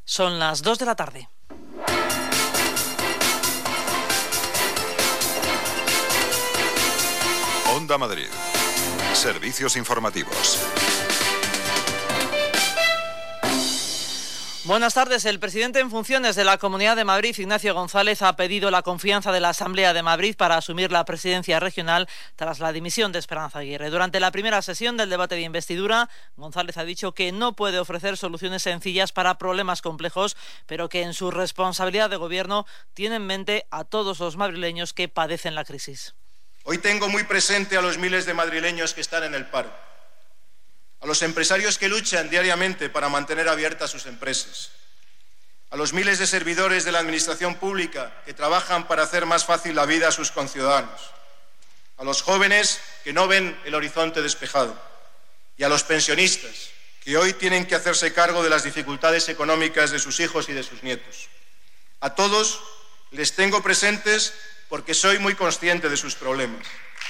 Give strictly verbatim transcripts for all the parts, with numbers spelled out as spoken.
Son las dos de la tarde. Onda Madrid. Servicios informativos. Buenas tardes. El presidente en funciones de la Comunidad de Madrid, Ignacio González, ha pedido la confianza de la Asamblea de Madrid para asumir la presidencia regional tras la dimisión de Esperanza Aguirre. Durante la primera sesión del debate de investidura, González ha dicho que no puede ofrecer soluciones sencillas para problemas complejos, pero que en su responsabilidad de gobierno tiene en mente a todos los madrileños que padecen la crisis. Hoy tengo muy presente a los miles de madrileños que están en el paro, a los empresarios que luchan diariamente para mantener abiertas sus empresas, a los miles de servidores de la administración pública que trabajan para hacer más fácil la vida a sus conciudadanos, a los jóvenes que no ven el horizonte despejado y a los pensionistas que hoy tienen que hacerse cargo de las dificultades económicas de sus hijos y de sus nietos. A todos les tengo presentes porque soy muy consciente de sus problemas.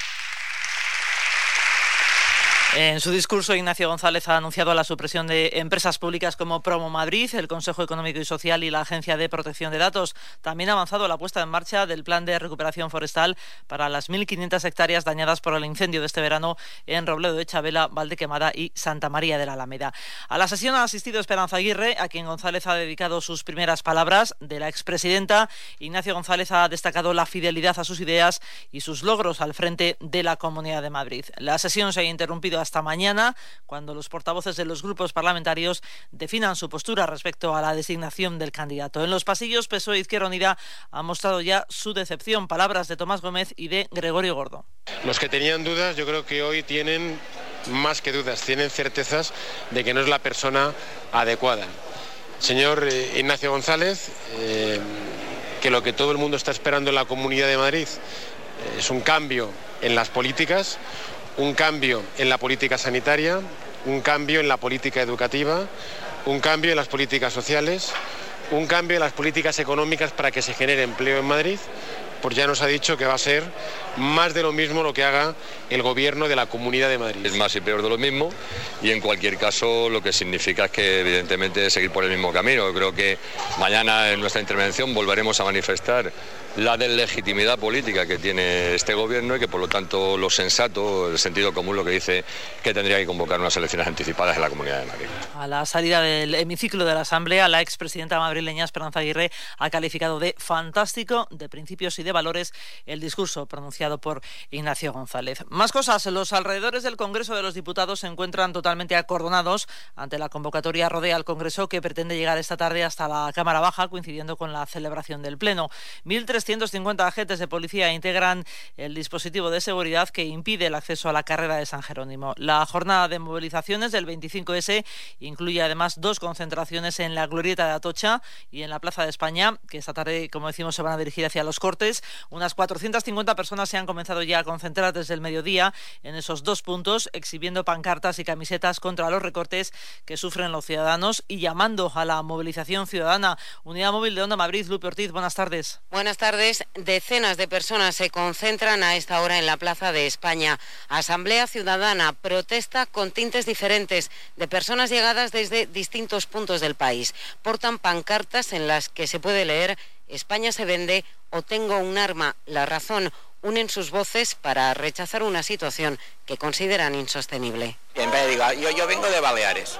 En su discurso, Ignacio González ha anunciado la supresión de empresas públicas como Promo Madrid, el Consejo Económico y Social y la Agencia de Protección de Datos. También ha avanzado la puesta en marcha del plan de recuperación forestal para las mil quinientas hectáreas dañadas por el incendio de este verano en Robledo de Chabela, Valdequemada y Santa María de la Alameda. A la sesión ha asistido Esperanza Aguirre, a quien González ha dedicado sus primeras palabras. De la expresidenta, Ignacio González ha destacado la fidelidad a sus ideas y sus logros al frente de la Comunidad de Madrid. La sesión se ha interrumpido hasta mañana, cuando los portavoces de los grupos parlamentarios definan su postura respecto a la designación del candidato. En los pasillos, P S O E e Izquierda Unida ha mostrado ya su decepción. Palabras de Tomás Gómez y de Gregorio Gordo. Los que tenían dudas, yo creo que hoy tienen más que dudas, tienen certezas de que no es la persona adecuada. Señor eh, Ignacio González, eh, que lo que todo el mundo está esperando en la Comunidad de Madrid eh, es un cambio en las políticas, un cambio en la política sanitaria, un cambio en la política educativa, un cambio en las políticas sociales, un cambio en las políticas económicas para que se genere empleo en Madrid, pues ya nos ha dicho que va a ser más de lo mismo lo que haga el gobierno de la Comunidad de Madrid. Es más y peor de lo mismo, y en cualquier caso lo que significa es que evidentemente seguir por el mismo camino. Creo que mañana en nuestra intervención volveremos a manifestar la deslegitimidad política que tiene este gobierno y que por lo tanto lo sensato, el sentido común, lo que dice que tendría que convocar unas elecciones anticipadas en la Comunidad de Madrid. A la salida del hemiciclo de la Asamblea, la expresidenta madrileña Esperanza Aguirre ha calificado de fantástico, de principios y de valores el discurso pronunciado por Ignacio González. Más cosas. Los alrededores del Congreso de los Diputados se encuentran totalmente acordonados ante la convocatoria Rodea al Congreso, que pretende llegar esta tarde hasta la Cámara Baja, coincidiendo con la celebración del Pleno. mil trescientos cincuenta agentes de policía integran el dispositivo de seguridad que impide el acceso a la carrera de San Jerónimo. La jornada de movilizaciones del veinticinco ese incluye además dos concentraciones en la Glorieta de Atocha y en la Plaza de España, que esta tarde, como decimos, se van a dirigir hacia los Cortes. Unas cuatrocientas cincuenta personas se han comenzado ya a concentrar desde el mediodía en esos dos puntos, exhibiendo pancartas y camisetas contra los recortes que sufren los ciudadanos y llamando a la movilización ciudadana. Unidad Móvil de Onda Madrid, Lupe Ortiz, buenas tardes. Buenas tardes. Decenas de personas se concentran a esta hora en la Plaza de España. Asamblea Ciudadana, protesta con tintes diferentes de personas llegadas desde distintos puntos del país. Portan pancartas en las que se puede leer «España se vende» o «Tengo un arma». La razón: unen sus voces para rechazar una situación que consideran insostenible. En vez de digo, yo, yo vengo de Baleares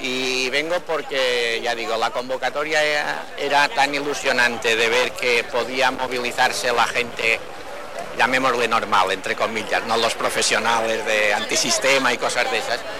y vengo porque, ya digo, la convocatoria era, era tan ilusionante de ver que podía movilizarse la gente, llamémosle normal, entre comillas, no los profesionales de antisistema y cosas de esas,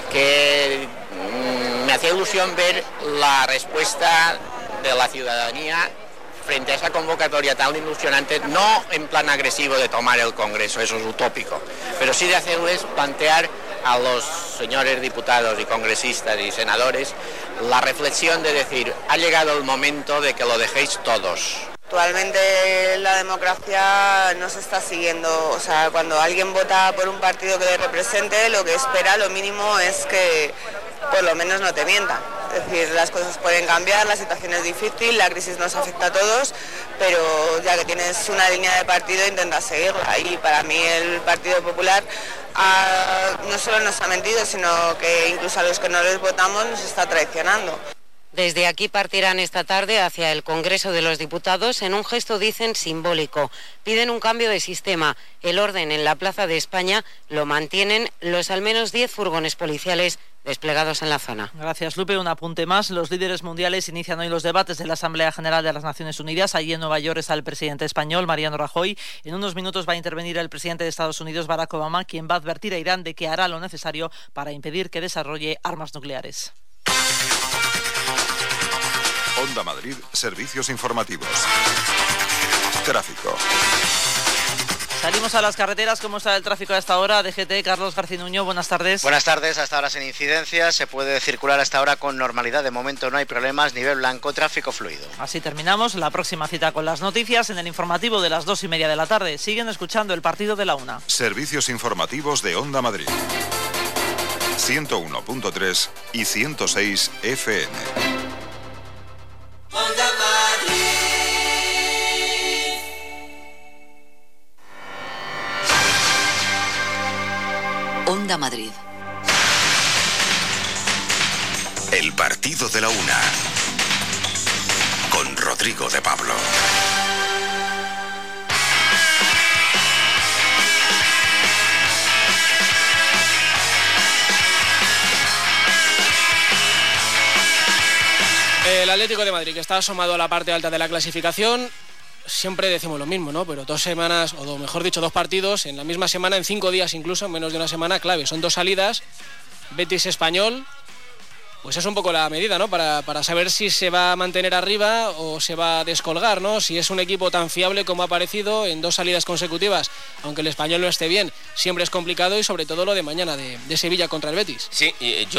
que mmm, me hacía ilusión ver la respuesta de la ciudadanía frente a esa convocatoria tan ilusionante, no en plan agresivo de tomar el Congreso, eso es utópico, pero sí de hacerles plantear a los señores diputados y congresistas y senadores la reflexión de decir, ha llegado el momento de que lo dejéis todos. Actualmente la democracia no se está siguiendo, o sea, cuando alguien vota por un partido que le represente, lo que espera, lo mínimo es que por lo menos no te mienta. Es decir, las cosas pueden cambiar, la situación es difícil, la crisis nos afecta a todos, pero ya que tienes una línea de partido, intenta seguirla. Y para mí el Partido Popular ha, no solo nos ha mentido, sino que incluso a los que no les votamos nos está traicionando. Desde aquí partirán esta tarde hacia el Congreso de los Diputados en un gesto, dicen, simbólico. Piden un cambio de sistema. El orden en la Plaza de España lo mantienen los al menos diez furgones policiales desplegados en la zona. Gracias, Lupe. Un apunte más. Los líderes mundiales inician hoy los debates de la Asamblea General de las Naciones Unidas. Allí en Nueva York está el presidente español, Mariano Rajoy. En unos minutos va a intervenir el presidente de Estados Unidos, Barack Obama, quien va a advertir a Irán de que hará lo necesario para impedir que desarrolle armas nucleares. Onda Madrid, servicios informativos. Tráfico. Salimos a las carreteras. ¿Cómo está el tráfico a esta hora? D G T, Carlos García Nuño, buenas tardes. Buenas tardes, hasta ahora sin incidencias. Se puede circular hasta ahora con normalidad. De momento no hay problemas. Nivel blanco, tráfico fluido. Así terminamos. La próxima cita con las noticias en el informativo de las dos y media de la tarde. Siguen escuchando el partido de la una. Servicios informativos de Onda Madrid. ciento uno punto tres y ciento seis F M. Onda Madrid. Onda Madrid. El partido de la una. Con Rodrigo de Pablo. El Atlético de Madrid, que está asomado a la parte alta de la clasificación. Siempre decimos lo mismo, ¿no? Pero dos semanas, o mejor dicho, dos partidos en la misma semana, en cinco días incluso, en menos de una semana, clave. Son dos salidas, Betis Español, pues es un poco la medida, ¿no? Para, para saber si se va a mantener arriba o se va a descolgar, ¿no? Si es un equipo tan fiable como ha parecido en dos salidas consecutivas, aunque el Español no esté bien, siempre es complicado, y sobre todo lo de mañana, de, de Sevilla contra el Betis. Sí, y yo